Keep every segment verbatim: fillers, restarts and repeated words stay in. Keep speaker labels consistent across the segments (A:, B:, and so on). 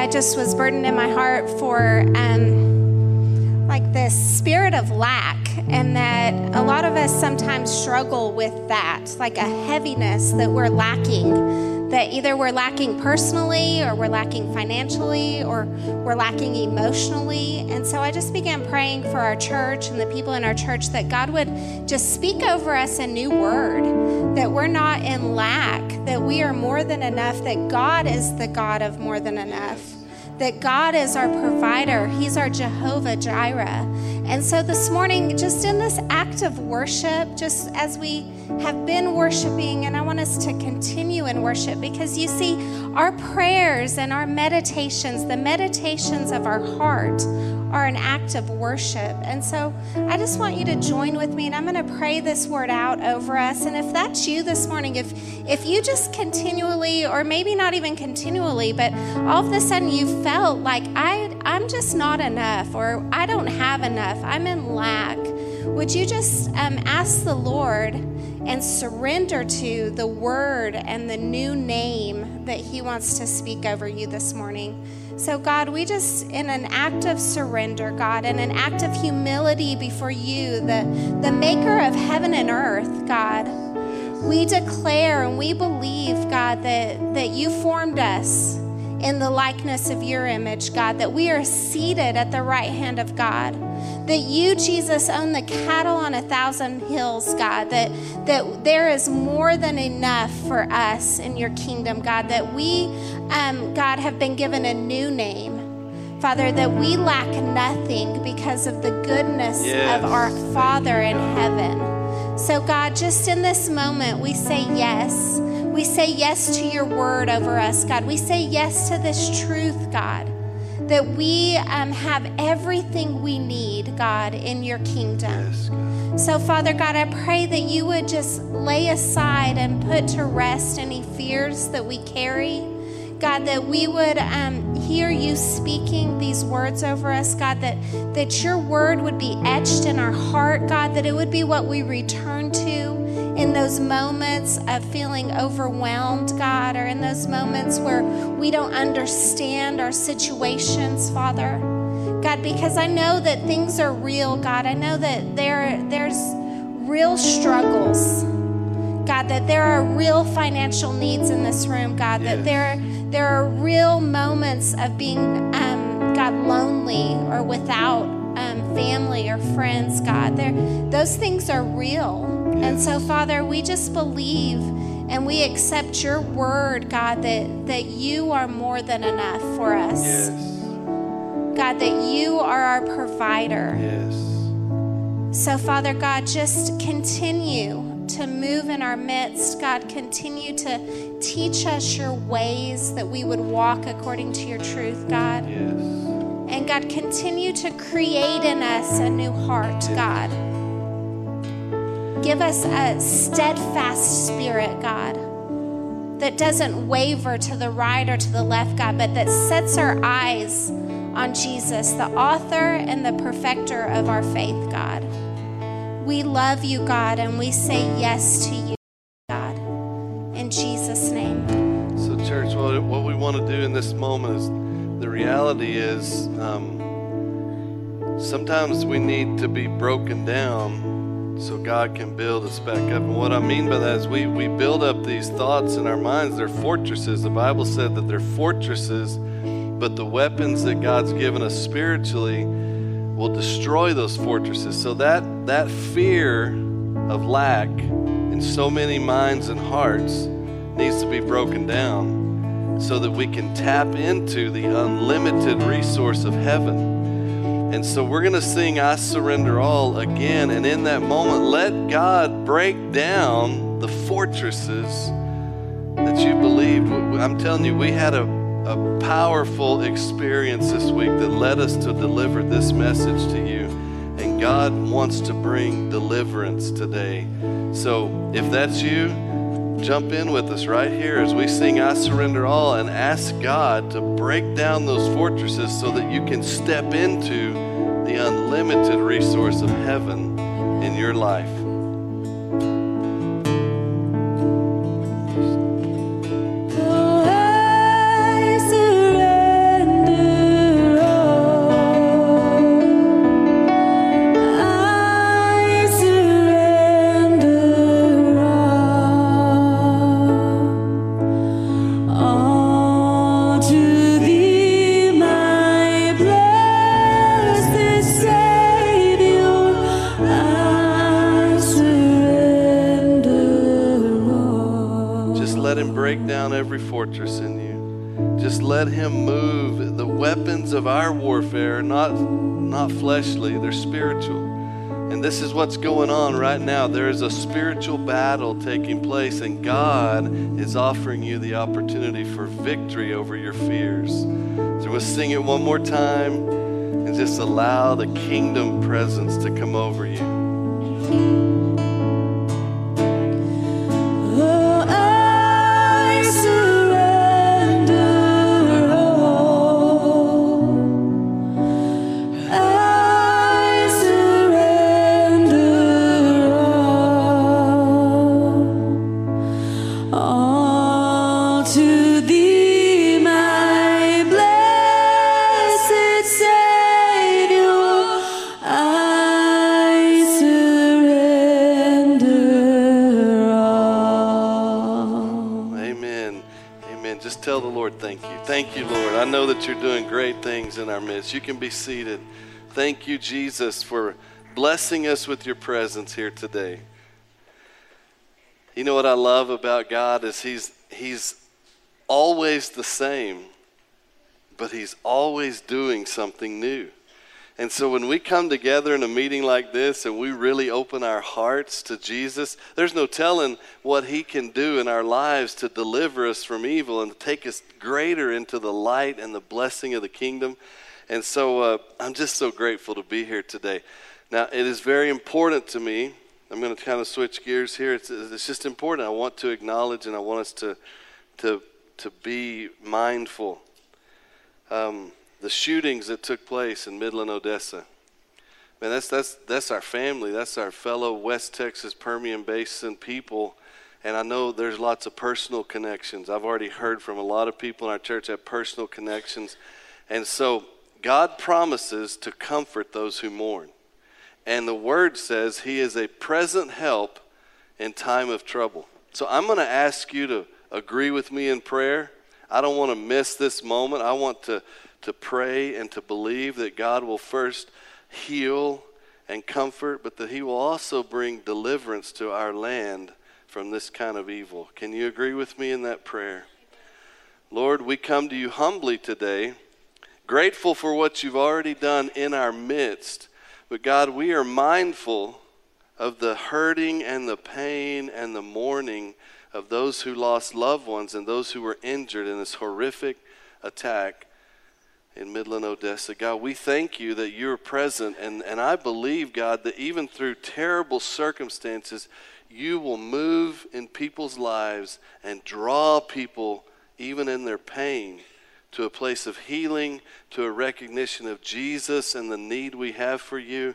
A: just was burdened in my heart for um, like this spirit of lack, and that a lot of us sometimes struggle with that, like a heaviness that we're lacking, that either we're lacking personally or we're lacking financially or we're lacking emotionally. And so I just began praying for our church and the people in our church that God would just speak over us a new word, that we're not in lack, that we are more than enough, that God is the God of more than enough, that God is our provider. He's our Jehovah Jireh. And so this morning, just in this act of worship, just as we have been worshiping, and I want us to continue in worship, because you see, our prayers and our meditations, the meditations of our heart, are an act of worship. And so I just want you to join with me, and I'm going to pray this word out over us. And if that's you this morning, if if you just continually, or maybe not even continually, but all of a sudden you felt like I I'm just not enough, or I don't have enough, I'm in lack, would you just um, ask the Lord and surrender to the word and the new name that he wants to speak over you this morning? So God, we just, in an act of surrender, God, in an act of humility before you, the, the maker of heaven and earth, God, we declare and we believe, God, that, that you formed us in the likeness of your image, God, that we are seated at the right hand of God, that you, Jesus, own the cattle on a thousand hills, God, that, that there is more than enough for us in your kingdom, God, that we, um, God, have been given a new name, Father, that we lack nothing because of the goodness yes. of our Father in heaven. So God, just in this moment, we say yes. We say yes to your word over us, God. We say yes to this truth, God, that we um, have everything we need, God, in your kingdom. Yes, God. So, Father God, I pray that you would just lay aside and put to rest any fears that we carry. God, that we would um, hear you speaking these words over us, God, that, that your word would be etched in our heart, God, that it would be what we return to in those moments of feeling overwhelmed, God, or in those moments where we don't understand our situations, Father. God, because I know that things are real, God. I know that there, there's real struggles, God, that there are real financial needs in this room, God, yes. that there, there are real moments of being, um, God, lonely or without um, family or friends, God. There, those things are real. Yes. And so, Father, we just believe and we accept your word, God, that, that you are more than enough for us.
B: Yes.
A: God, that you are our provider.
B: Yes.
A: So, Father God, just continue to move in our midst. God, continue to teach us your ways that we would walk according to your truth, God.
B: Yes.
A: And God, continue to create in us a new heart, God. Give us a steadfast spirit, God, that doesn't waver to the right or to the left, God, but that sets our eyes on Jesus, the author and the perfecter of our faith, God. We love you, God, and we say yes to you, God, in Jesus' name.
B: So, church, what, what we want to do in this moment is, the reality is, um, sometimes we need to be broken down so God can build us back up. And what I mean by that is we, we build up these thoughts in our minds. They're fortresses. The Bible said that they're fortresses, but the weapons that God's given us spiritually will destroy those fortresses. So that that fear of lack in so many minds and hearts needs to be broken down so that we can tap into the unlimited resource of heaven. And so we're going to sing I Surrender All again, and in that moment let God break down the fortresses that you believed. I'm telling you, we had a a powerful experience this week that led us to deliver this message to you. And God wants to bring deliverance today. So if that's you, jump in with us right here as we sing I Surrender All and ask God to break down those fortresses so that you can step into the unlimited resource of heaven in your life.
C: Surrender.
B: let him break down every fortress in you. Just let him move. The weapons of our warfare are not, not fleshly, they're spiritual. And this is what's going on right now. There is a spiritual battle taking place, and God is offering you the opportunity for victory over your fears. So we'll sing it one more time and just allow the kingdom presence to come over you. Thank you, Lord. I know that you're doing great things in our midst. You can be seated. Thank you, Jesus, for blessing us with your presence here today. You know what I love about God is he's, he's always the same, but he's always doing something new. And so when we come together in a meeting like this and we really open our hearts to Jesus, there's no telling what he can do in our lives to deliver us from evil and to take us greater into the light and the blessing of the kingdom. And so uh, I'm just so grateful to be here today. Now, it is very important to me. I'm going to kind of switch gears here. It's, it's just important. I want to acknowledge and I want us to, to, to be mindful. Um, The shootings that took place in Midland, Odessa. Man, that's that's that's our family. That's our fellow West Texas Permian Basin people. And I know there's lots of personal connections. I've already heard from a lot of people in our church that have personal connections. And so God promises to comfort those who mourn. And the word says he is a present help in time of trouble. So I'm going to ask you to agree with me in prayer. I don't want to miss this moment. I want to to pray and to believe that God will first heal and comfort, but that he will also bring deliverance to our land from this kind of evil. Can you agree with me in that prayer? Lord, we come to you humbly today, grateful for what you've already done in our midst. But God, we are mindful of the hurting and the pain and the mourning of those who lost loved ones and those who were injured in this horrific attack in Midland, Odessa. God, we thank you that you're present, and, and I believe, God, that even through terrible circumstances, you will move in people's lives and draw people, even in their pain, to a place of healing, to a recognition of Jesus and the need we have for you.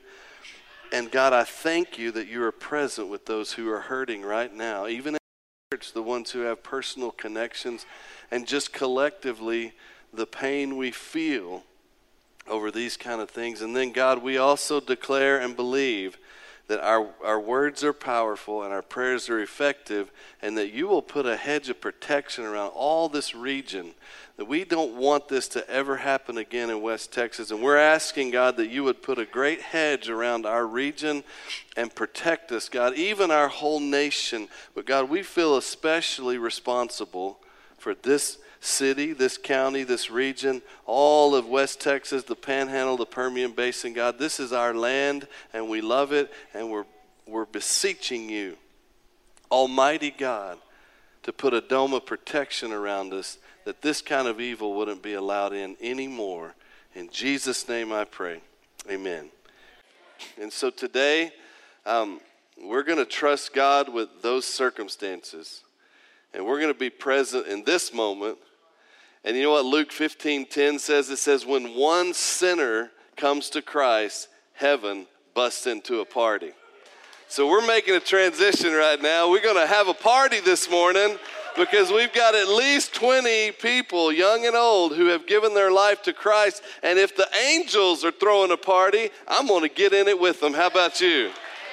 B: And God, I thank you that you are present with those who are hurting right now, even in the church, the ones who have personal connections, and just collectively the pain we feel over these kind of things. And then, God, we also declare and believe that our, our words are powerful and our prayers are effective, and that you will put a hedge of protection around all this region, that we don't want this to ever happen again in West Texas. And we're asking, God, that you would put a great hedge around our region and protect us, God, even our whole nation. But God, we feel especially responsible for this city, this county, this region, all of West Texas, the Panhandle, the Permian Basin. God, this is our land, and we love it, and we're we're beseeching you, Almighty God, to put a dome of protection around us, that this kind of evil wouldn't be allowed in anymore. In Jesus' name I pray. Amen. And so today, um, we're going to trust God with those circumstances, and we're going to be present in this moment. And you know what Luke fifteen ten says? It says, when one sinner comes to Christ, heaven busts into a party. So we're making a transition right now. We're going to have a party this morning because we've got at least twenty people, young and old, who have given their life to Christ. And if the angels are throwing a party, I'm going to get in it with them. How about you?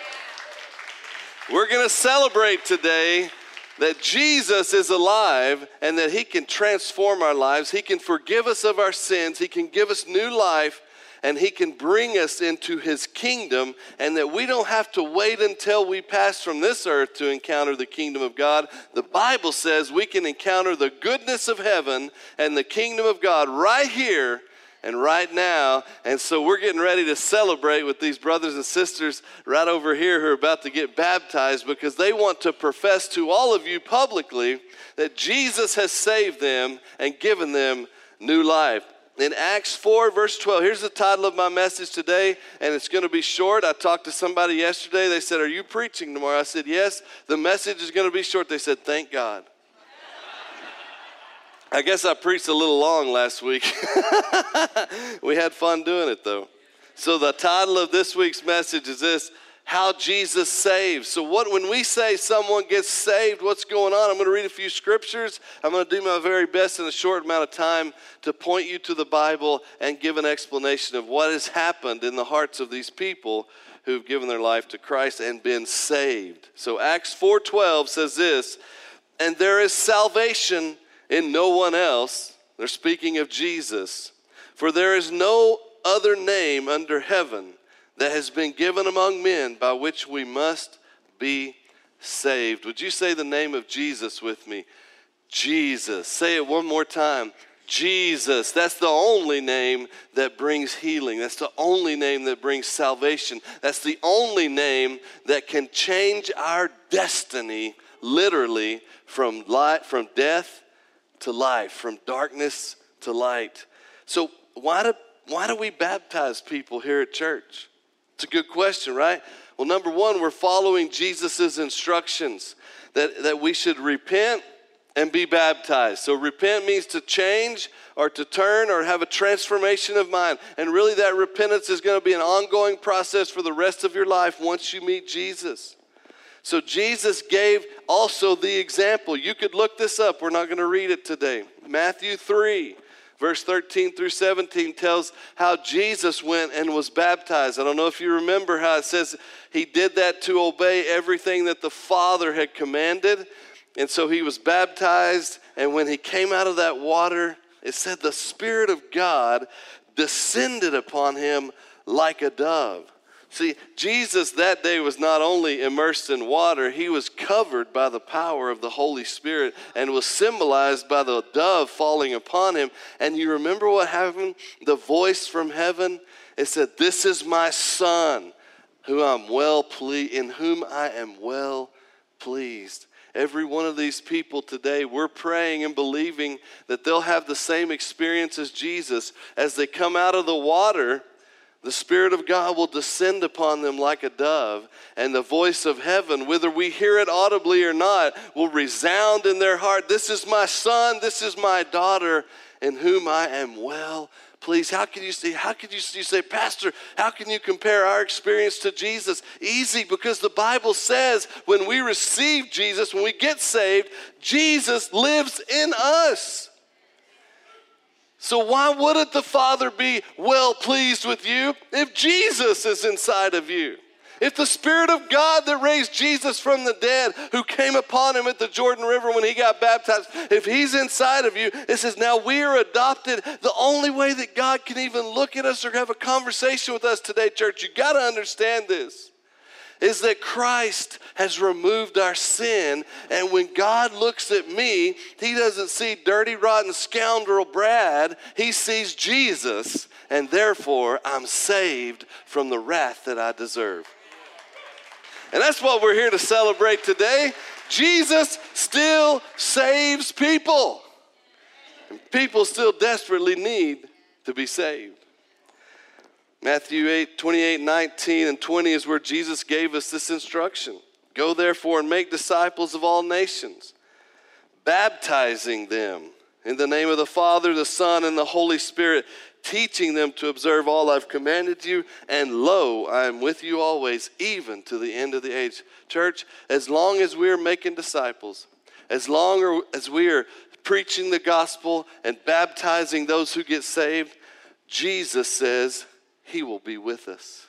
B: We're going to celebrate today that Jesus is alive and that he can transform our lives. He can forgive us of our sins. He can give us new life. and he can bring us into his kingdom, and that we don't have to wait until we pass from this earth to encounter the kingdom of God. The Bible says we can encounter the goodness of heaven and the kingdom of God right here and right now. And so we're getting ready to celebrate with these brothers and sisters right over here who are about to get baptized, because they want to profess to all of you publicly that Jesus has saved them and given them new life. In Acts four, verse twelve, here's the title of my message today, and it's going to be short. I talked to somebody yesterday. They said, "Are you preaching tomorrow?" I said, "Yes." The message is going to be short. They said, "Thank God." I guess I preached a little long last week. We had fun doing it, though. So the title of this week's message is this: How Jesus Saves. So what when we say someone gets saved, what's going on? I'm going to read a few scriptures. I'm going to do my very best in a short amount of time to point you to the Bible and give an explanation of what has happened in the hearts of these people who've given their life to Christ and been saved. So Acts four twelve says this: "And there is salvation in no one else." They're speaking of Jesus. "For there is no other name under heaven that has been given among men by which we must be saved." Would you say the name of Jesus with me? Jesus. Say it one more time. Jesus. That's the only name that brings healing. That's the only name that brings salvation. That's the only name that can change our destiny, literally, from light, from death to life, from darkness to light. So why do, why do we baptize people here at church? It's a good question, right? Well, number one, we're following Jesus' instructions that, that we should repent and be baptized. So repent means to change or to turn or have a transformation of mind. And really that repentance is going to be an ongoing process for the rest of your life once you meet Jesus. So Jesus gave also the example. You could look this up. We're not going to read it today. Matthew three. Verse thirteen through seventeen tells how Jesus went and was baptized. I don't know if you remember how it says he did that to obey everything that the Father had commanded. And so he was baptized, and when he came out of that water, it said the Spirit of God descended upon him like a dove. See, Jesus that day was not only immersed in water, he was covered by the power of the Holy Spirit and was symbolized by the dove falling upon him. And you remember what happened? The voice from heaven, it said, "This is my Son, who I'm well pleased, in whom I am well pleased." Every one of these people today, we're praying and believing that they'll have the same experience as Jesus. As they come out of the water, the Spirit of God will descend upon them like a dove, and the voice of heaven, whether we hear it audibly or not, will resound in their heart. "This is my Son, this is my daughter, in whom I am well pleased." How can you say, how can you, you say, "Pastor, how can you compare our experience to Jesus?" Easy, because the Bible says when we receive Jesus, when we get saved, Jesus lives in us. So why wouldn't the Father be well pleased with you if Jesus is inside of you? If the Spirit of God that raised Jesus from the dead, who came upon him at the Jordan River when he got baptized, if he's inside of you, it says now we are adopted. The only way that God can even look at us or have a conversation with us today, church, you got to understand this, is that Christ has removed our sin. And when God looks at me, he doesn't see dirty, rotten scoundrel Brad. He sees Jesus, and therefore I'm saved from the wrath that I deserve. And that's what we're here to celebrate today. Jesus still saves people. And people still desperately need to be saved. Matthew eight, twenty-eight, nineteen, and twenty is where Jesus gave us this instruction. "Go therefore and make disciples of all nations, baptizing them in the name of the Father, the Son, and the Holy Spirit, teaching them to observe all I've commanded you, and lo, I am with you always, even to the end of the age." Church, as long as we're making disciples, as long as we are preaching the gospel and baptizing those who get saved, Jesus says he will be with us.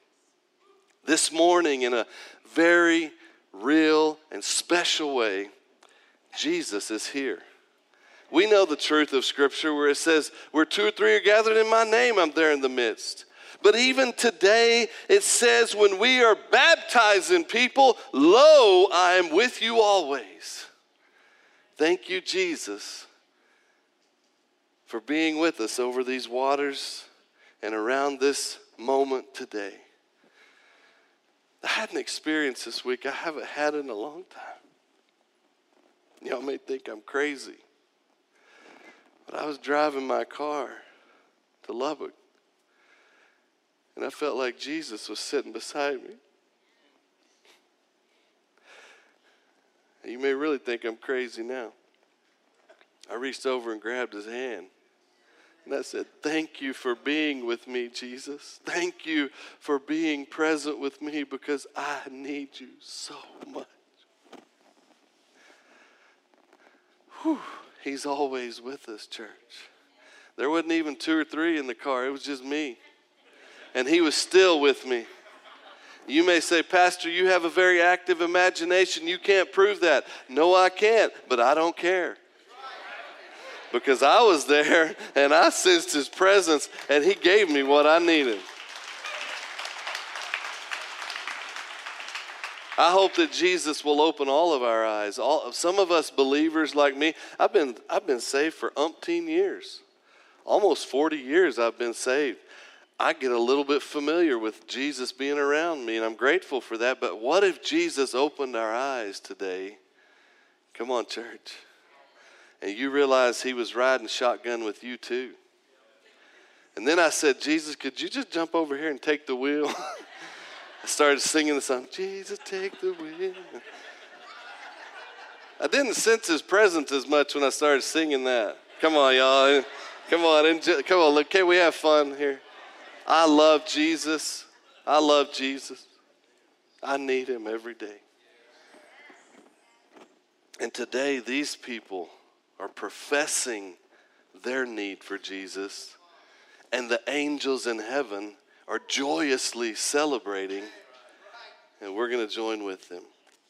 B: This morning, in a very real and special way, Jesus is here. We know the truth of Scripture where it says, where two or three are gathered in my name, I'm there in the midst. But even today, it says when we are baptizing people, lo, I am with you always. Thank you, Jesus, for being with us over these waters and around this moment today. I had an experience this week I haven't had in a long time. Y'all may think I'm crazy, but I was driving my car to Lubbock, and I felt like Jesus was sitting beside me. You may really think I'm crazy now. I reached over and grabbed his hand. And I said, thank you for being with me, Jesus. Thank you for being present with me because I need you so much. Whew. He's always with us, church. There wasn't even two or three in the car. It was just me. And he was still with me. You may say, Pastor, you have a very active imagination. You can't prove that. No, I can't, but I don't care. Because I was there and I sensed his presence and he gave me what I needed. I hope that Jesus will open all of our eyes. All, some of us believers like me, I've been, I've been saved for umpteen years. Almost forty years I've been saved. I get a little bit familiar with Jesus being around me, and I'm grateful for that. But what if Jesus opened our eyes today? Come on, church. And you realize he was riding shotgun with you too. And then I said, Jesus, could you just jump over here and take the wheel? I started singing the song, Jesus, take the wheel. I didn't sense his presence as much when I started singing that. Come on, y'all. Come on, enjoy. Come on, look, can we have fun here? I love Jesus. I love Jesus. I need him every day. And today, these people are professing their need for Jesus, and the angels in heaven are joyously celebrating, and we're going to join with them.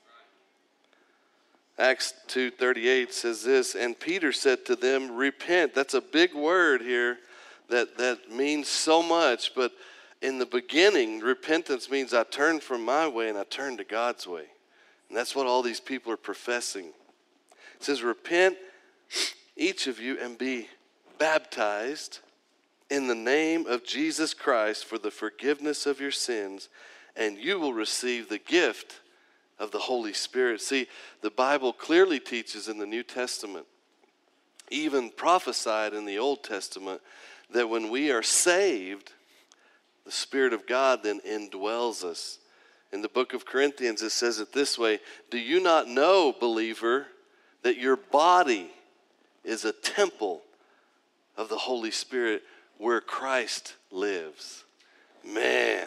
B: Acts two thirty-eight says this, and Peter said to them, repent. That's a big word here that, that means so much, but in the beginning, repentance means I turn from my way and I turn to God's way. And that's what all these people are professing. It says, repent, each of you, and be baptized in the name of Jesus Christ for the forgiveness of your sins, and you will receive the gift of the Holy Spirit. See, the Bible clearly teaches in the New Testament, even prophesied in the Old Testament, that when we are saved, the Spirit of God then indwells us. In the book of Corinthians, it says it this way, do you not know, believer, that your body is a temple of the Holy Spirit where Christ lives? Man,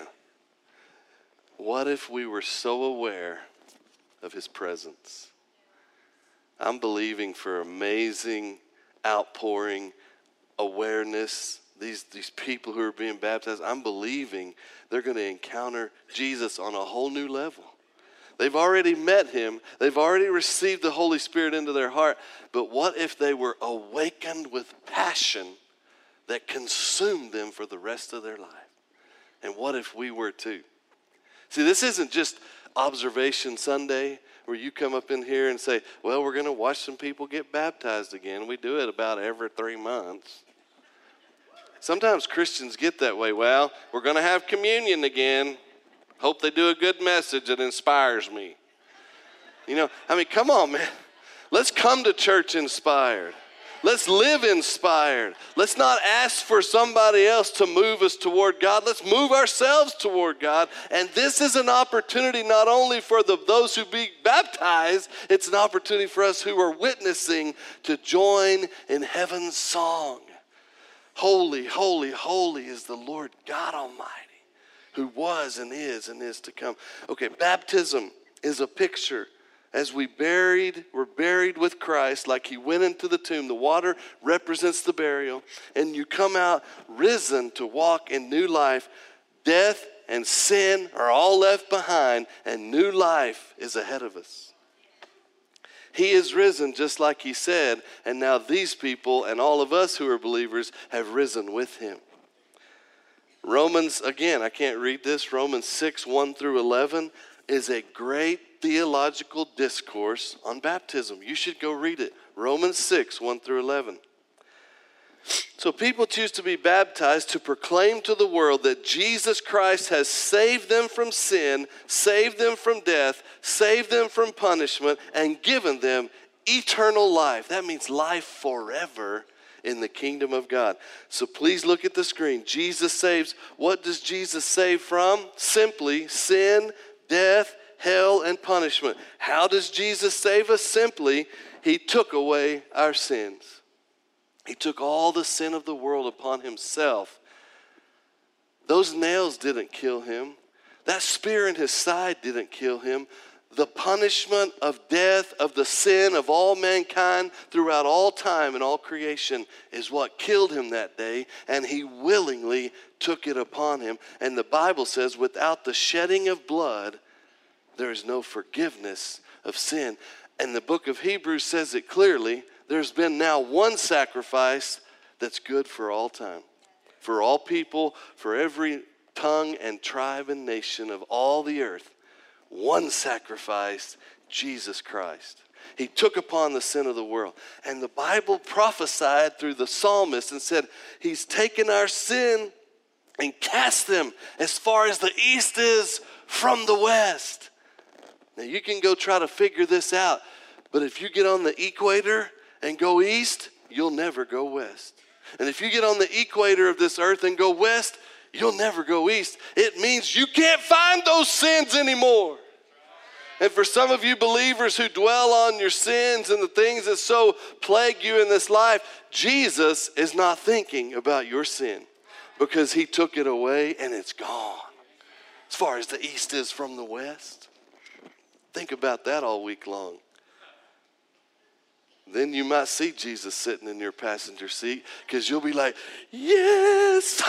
B: what if we were so aware of his presence? I'm believing for amazing outpouring, awareness. These, these people who are being baptized, I'm believing they're going to encounter Jesus on a whole new level. They've already met him. They've already received the Holy Spirit into their heart. But what if they were awakened with passion that consumed them for the rest of their life? And what if we were too? See, this isn't just Observation Sunday where you come up in here and say, well, we're going to watch some people get baptized again. We do it about every three months. Sometimes Christians get that way. Well, we're going to have communion again. Hope they do a good message that inspires me. You know, I mean, come on, man. Let's come to church inspired. Let's live inspired. Let's not ask for somebody else to move us toward God. Let's move ourselves toward God. And this is an opportunity not only for the, those who be baptized, it's an opportunity for us who are witnessing to join in heaven's song. Holy, holy, holy is the Lord God Almighty, who was and is and is to come. Okay, baptism is a picture. As we buried, we're buried with Christ like he went into the tomb. The water represents the burial. And you come out risen to walk in new life. Death and sin are all left behind, and new life is ahead of us. He is risen just like he said, and now these people and all of us who are believers have risen with him. Romans, again, I can't read this, Romans six, one through eleven is a great theological discourse on baptism. You should go read it. Romans six, one through eleven. So people choose to be baptized to proclaim to the world that Jesus Christ has saved them from sin, saved them from death, saved them from punishment, and given them eternal life. That means life forever in the kingdom of God. So please look at the screen. Jesus saves. What does Jesus save from? Simply sin, death, hell, and punishment. How does Jesus save us? Simply, he took away our sins. He took all the sin of the world upon himself. Those nails didn't kill him. That spear in his side didn't kill him. The punishment of death, of the sin of all mankind throughout all time and all creation is what killed him that day, and he willingly took it upon him. And the Bible says, without the shedding of blood, there is no forgiveness of sin. And the book of Hebrews says it clearly. There's been now one sacrifice that's good for all time, for all people, for every tongue and tribe and nation of all the earth. One sacrifice, Jesus Christ. He took upon the sin of the world. And the Bible prophesied through the psalmist and said, he's taken our sin and cast them as far as the east is from the west. Now you can go try to figure this out, but if you get on the equator and go east, you'll never go west. And if you get on the equator of this earth and go west, you'll never go east. It means you can't find those sins anymore. And for some of you believers who dwell on your sins and the things that so plague you in this life, Jesus is not thinking about your sin because he took it away and it's gone. As far as the east is from the west. Think about that all week long. Then you might see Jesus sitting in your passenger seat because you'll be like, yes.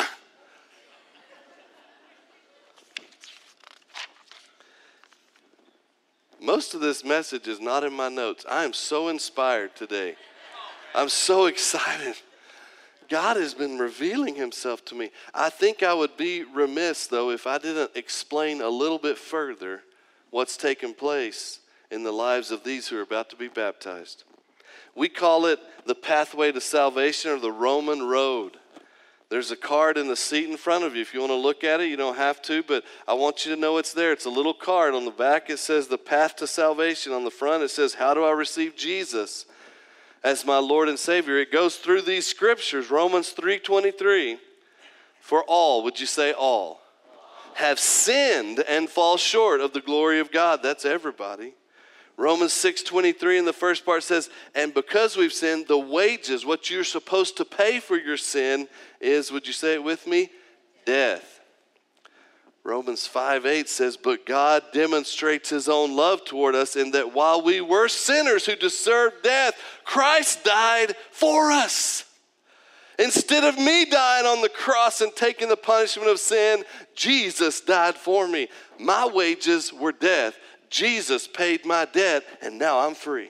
B: Most of this message is not in my notes. I am so inspired today. I'm so excited. God has been revealing himself to me. I think I would be remiss, though, if I didn't explain a little bit further what's taken place in the lives of these who are about to be baptized. We call it the pathway to salvation or the Roman road. There's a card in the seat in front of you. If you want to look at it, you don't have to, but I want you to know it's there. It's a little card. On the back, it says the path to salvation. On the front, it says, how do I receive Jesus as my Lord and Savior? It goes through these scriptures. Romans three twenty-three. For all, would you say all? Have sinned and fall short of the glory of God. That's everybody. Romans six twenty-three in the first part says, and because we've sinned, the wages, what you're supposed to pay for your sin is, would you say it with me? Death. Romans five eight says, but God demonstrates his own love toward us in that while we were sinners who deserved death, Christ died for us. Instead of me dying on the cross and taking the punishment of sin, Jesus died for me. My wages were death. Jesus paid my debt, and now I'm free.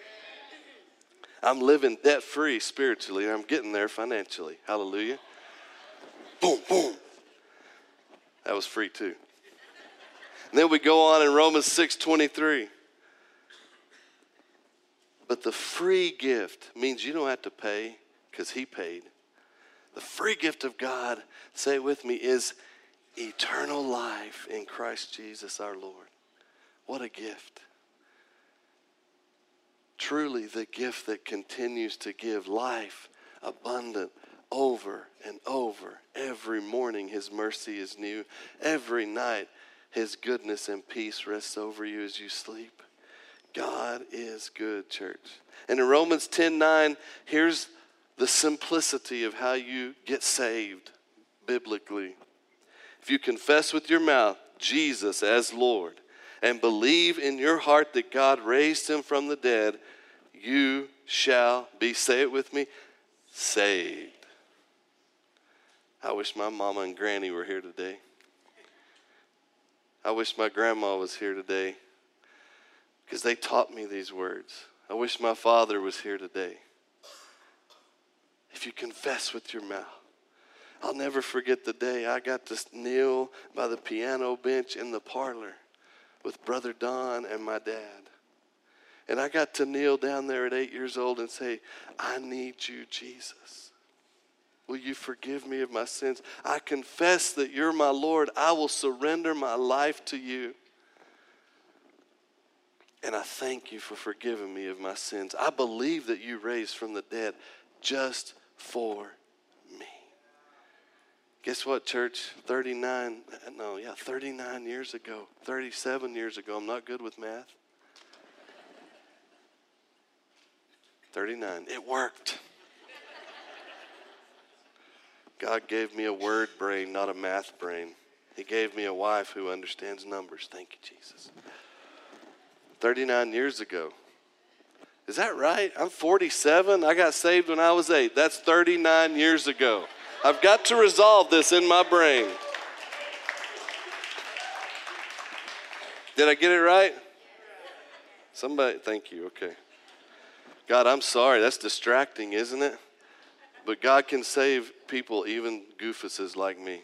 B: I'm living debt-free spiritually, and I'm getting there financially. Hallelujah. Boom, boom. That was free too. And then we go on in Romans six twenty-three. But the free gift means you don't have to pay because he paid. The free gift of God, say it with me, is eternal life in Christ Jesus our Lord. What a gift. Truly the gift that continues to give life abundant over and over. Every morning his mercy is new. Every night his goodness and peace rests over you as you sleep. God is good, church. And in Romans ten nine, here's the simplicity of how you get saved biblically. If you confess with your mouth Jesus as Lord and believe in your heart that God raised him from the dead, you shall be, say it with me, saved. I wish my mama and granny were here today. I wish my grandma was here today because they taught me these words. I wish my father was here today. If you confess with your mouth. I'll never forget the day I got to kneel by the piano bench in the parlor with Brother Don and my dad. And I got to kneel down there at eight years old and say, I need you, Jesus. Will you forgive me of my sins? I confess that you're my Lord. I will surrender my life to you. And I thank you for forgiving me of my sins. I believe that you raised from the dead just for me. Guess what, church? thirty-nine, no, yeah, thirty-nine years ago, thirty-seven years ago, I'm not good with math. thirty-nine, it worked. God gave me a word brain, not a math brain. He gave me a wife who understands numbers. Thank you, Jesus. thirty-nine years ago. Is that right? I'm forty-seven. I got saved when I was eight. That's thirty-nine years ago. I've got to resolve this in my brain. Did I get it right? Somebody, thank you. Okay. God, I'm sorry. That's distracting, isn't it? But God can save people, even goofuses like me.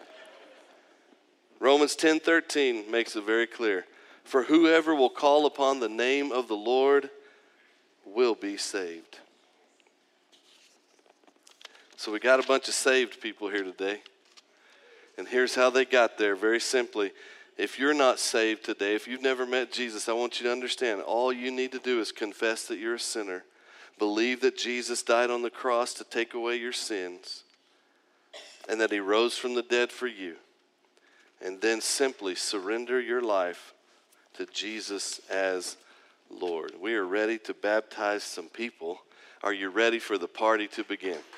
B: Romans ten thirteen makes it very clear. For whoever will call upon the name of the Lord will be saved. So we got a bunch of saved people here today. And here's how they got there, very simply. If you're not saved today, if you've never met Jesus, I want you to understand, all you need to do is confess that you're a sinner. Believe that Jesus died on the cross to take away your sins. And that he rose from the dead for you. And then simply surrender your life to Jesus as Lord. We are ready to baptize some people. Are you ready for the party to begin?